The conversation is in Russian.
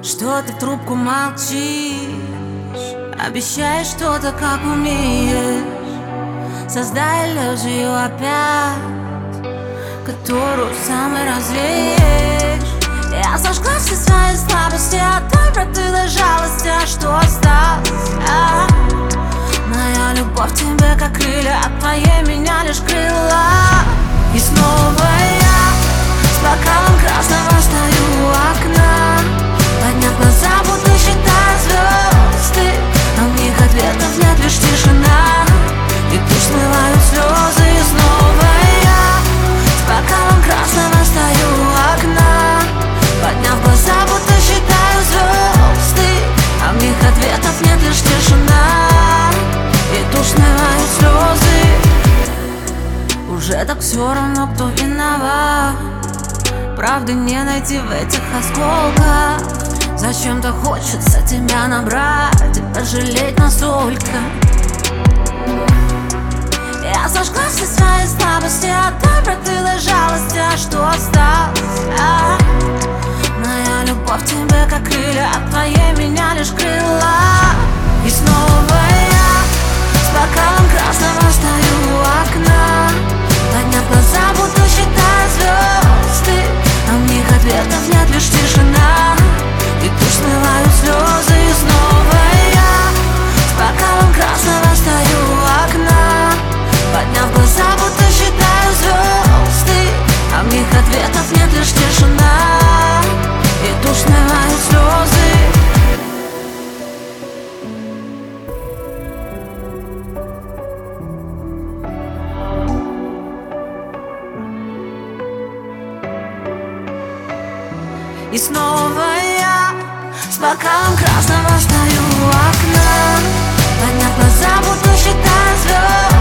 Что ты в трубку молчишь? Обещаешь что-то, как умеешь. Создай иллюзию опять, которую сам и развеешь. Я сожгла все свои слабости, отдай ты жалости, а что осталось? Моя любовь тебе как крылья, а твоей меня лишь крыла. И снова я с бокалом красного стою у окна, подняв глаза, будто считаю звезды, но в них ответов нет, лишь тишина. И пусть смывают слезы. И снова я с бокалом красного стою у окна, подняв глаза, будто считаю звезды, а в них ответов нет, лишь тишина. И тут смывают слезы. Уже так все равно, кто виноват. Правды не найти в этих осколках. Зачем-то хочется тебя набрать и пожалеть настолько. Я сожгла все свои слабости, отдай ты жалости, а что осталось? Моя любовь тебе как крылья, а твоей меня лишь крыла. И снова я с бокалом красного стою у окна, подняв глаза, будто считаю звезды, но в них ответов нет, лишь тишина. И пусть смывают слезы. И снова я с бокалом красного стою у окна, подняв глаза, будто считаю звезды, а в них ответов нет, лишь тишина. И тут смывают слезы. И снова я с бокалом красного стою у окна, подняв глаза, будто считаю звезды,